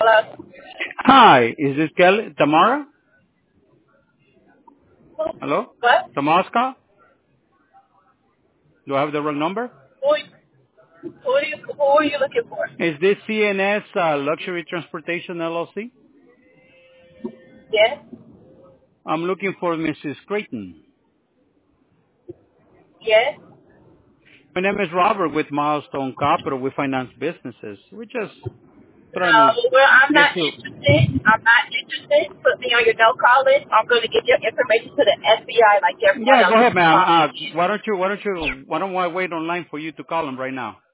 Hello? Hi, is this Kelly? Tamara? Hello? What? Tamaska? Do I have the wrong number? Who are you looking for? Is this CNS Luxury Transportation LLC? Yes? I'm looking for Mrs. Creighton. Yes? My name is Robert with Milestone Capital. We finance businesses. We're just trying No, to well, I'm get not you. interested. I'm not interested. Put me on your no-call list. I'm going to give your information to the FBI like everyone Yeah, else go is ahead, ma'am. calling. Why don't I wait online for you to call them right now?